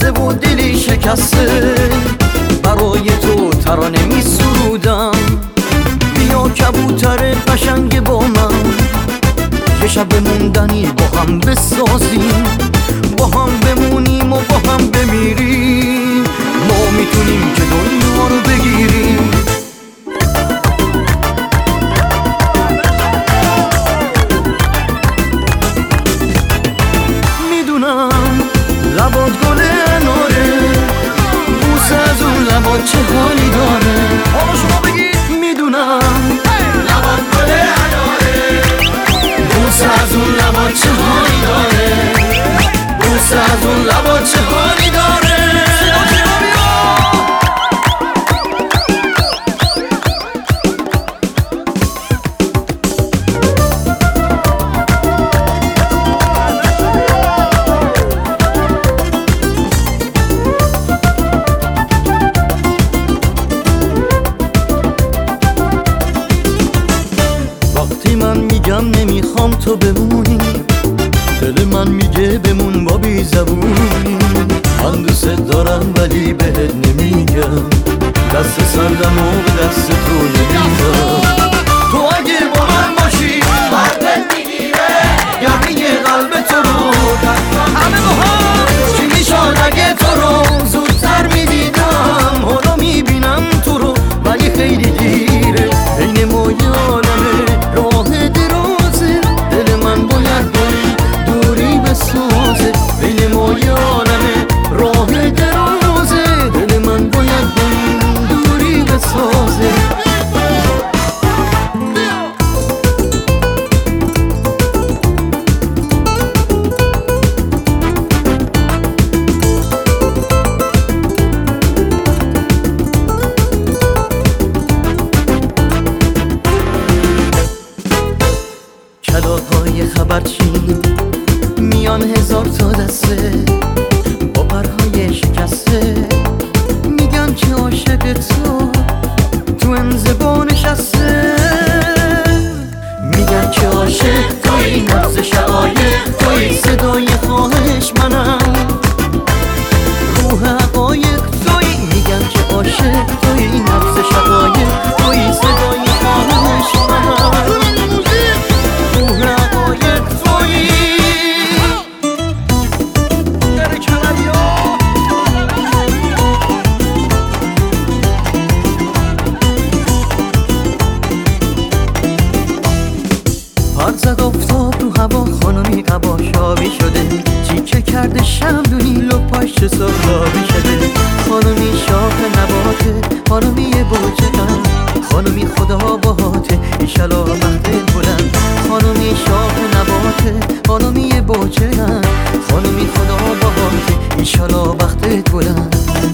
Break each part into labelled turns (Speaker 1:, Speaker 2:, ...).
Speaker 1: خسته و دلی شکسته، برای تو ترانه می سرودم. بیا کبوتر قشنگ با من، یه شب موندنی با هم بسازیم، با هم بمونیم و با هم بمیریم. ما میتونیم که دنیا رو بگیریم. میدونم لبات گل اناره، بوسه از اون لبات چه حالی داره. حالا شما بگید. میدونم لبات گل اناره، بوسه از اون لبات چه حالی داره، بوسه از اون لبات چه حالی داره. وقتی من میگم نمیخوام تو بمونی، دل من میگه بمون با بی زبونی. من دوست دارم ولی بهت نمیگم، دست سردم و به دست تو نمیدم. تو اگه با من باشی قلبت میگیره، یعنی قلب تو رو همه با هم چی میشد اگه تو رو زودتر میدیدم. حالا میبینم تو رو ولی خیلی دیره، بین ما یه عالمه راه درازه. دل من باید باری دوری بسازه، بین ما یه عالمه راه درازه. دل من باید باری دوری بسازه. کلاغ‌های خبرچین میان هزار تا دسته، با پرهای شکسته میگن که عاشق تو انزبا نشسته. میگن که عاشق توی نبض شقایق، توی صدای خواهش منم، روح حقایق توی. میگن که عاشق توی نبض شقایق، توی صدای خواهش منم، روح حقایق توی. پر زد آفتاب رو هوا، خانمی قباش آبی شده، چیکه کرده شمدونی لپاش چه سرخابی شده. خانمی شاخ نباته، خانمی بوجه‌ام، خانمی خدا باهاته ایشالا بخت بلند. خانمی شاخ نباته، خانمی بوجه‌ام، خانمی خدا باهاته ایشالا بخت بلند.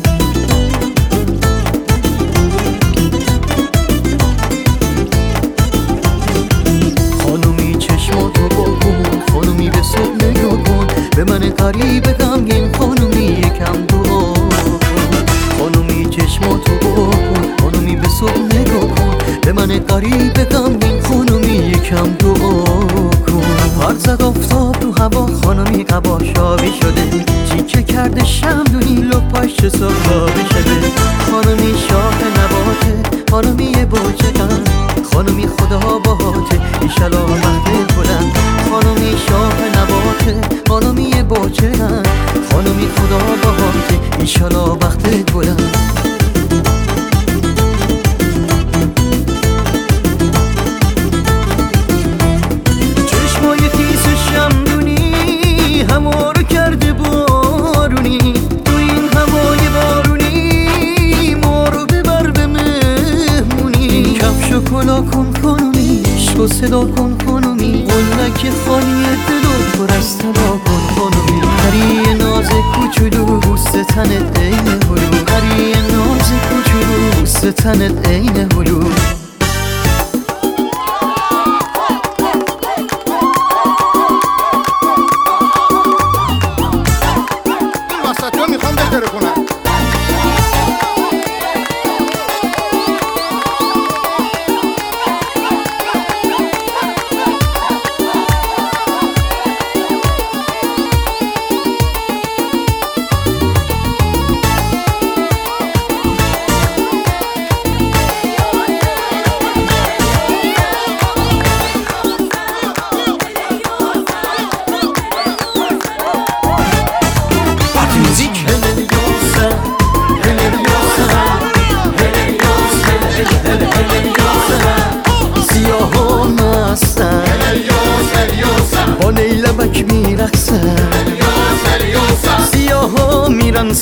Speaker 1: خانومی به صبح نگاه کن، به من قریب غمگین خانومی یکم دعا کن. خانومی چشماتو بکن، خانومی به صبح نگاه کن، به من قریب غمگین خانومی یکم دعا کن. پر زد آفتاب رو هوا، خانومی قباش آبی شده، چیکه کرده شمدونی لپاش چه سرخابی شده. خانومی شاخ نباته، خانومی بوجه‌ام، خانومی خدا باهاته ایشالا بخت بلند. خانومی شاخ نباته، خانومی بوجه‌ام، خانومی خدا باهاته ایشالا بخت بلند. چشمای خیس شمدونی هوا رو کرده بارونی، تو این هوای بارونی ما رو ببر به مهمونی. کفشو کلا کن خانومی، عشقو صدا کن خانومی، قلک خالی دل و پر از طلا کن خانومی. هری ناز کوچولو بوست تنت عین هلو، هری ناز کوچولو بوست تنت عین هلو.
Speaker 2: این وسط ها میخوام بهتره کنم.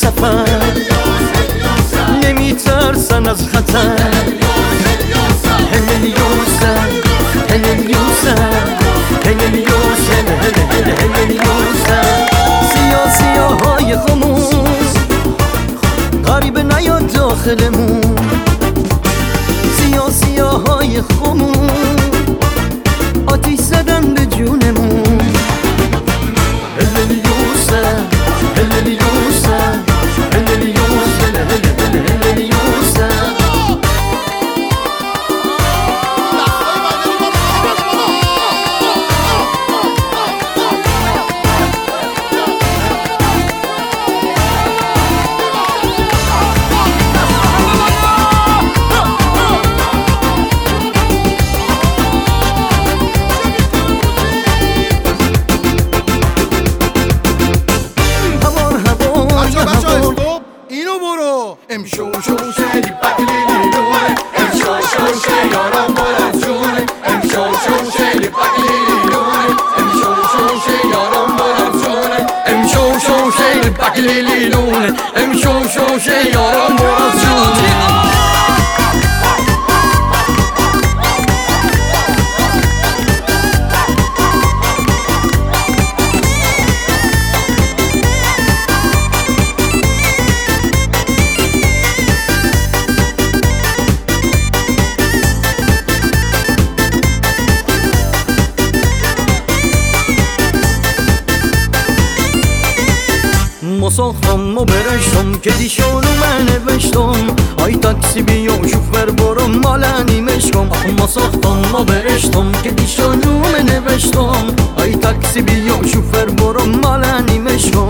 Speaker 1: سفر نمیترسن از خطر هلیلیوسا هلیلیوسا هلیلیوسا هلیلیوسا سیاهای خمون غریب نیاد داخلمون سیاهای خمون آتیش زدن به جونمون هلیلیوسا هلیلیوسا هلیلیوسا هلیلیوسا
Speaker 2: اینو برو
Speaker 3: امشو شوشه بقلیلیونه امشو شوشه یارم برد جونه امشو شوشه بقلیلیونه امشو شوشه یارم برد جونه امشو شوشه بقلیلیونه امشو شوشه یارم برد جونه
Speaker 1: ما ساختم و برشتم که دیشانو من نوشتم آی تاکسی بیا شوفر برو مالنی مشکم ما ساختم و برشتم که دیشانو من نوشتم آی تاکسی بیا شوفر برو مالنی مشکم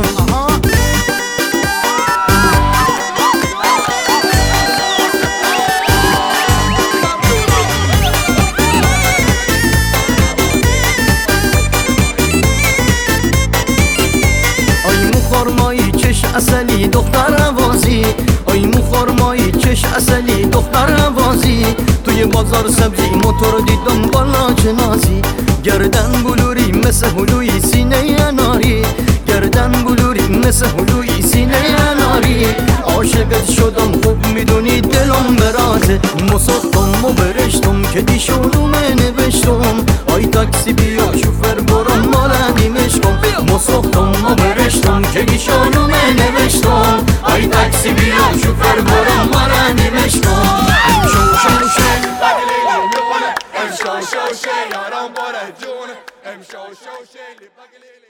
Speaker 1: چش اصلی دختر وازی آی مخارمایی چش اصلی دختر وازی توی بازار سبزی موتور دیدم بالا جنازی گردن بلوری مثل هلوی سینه ناری گردن بلوری مثل هلوی سینه ناری عاشقت شدم خوب میدونی دلم براته مساختم و برشتم که دیشونو من نوشتم آی تاکسی بیا شوفر برو مالنی مشکم مساختم و برشتم که دیشونو من نوشتم آی تاکسی بیا شوفر برو مالنی مشکم
Speaker 3: امشو شوشه بقلیلیونه امشو شوشه یارم برد جونه امشو شوشه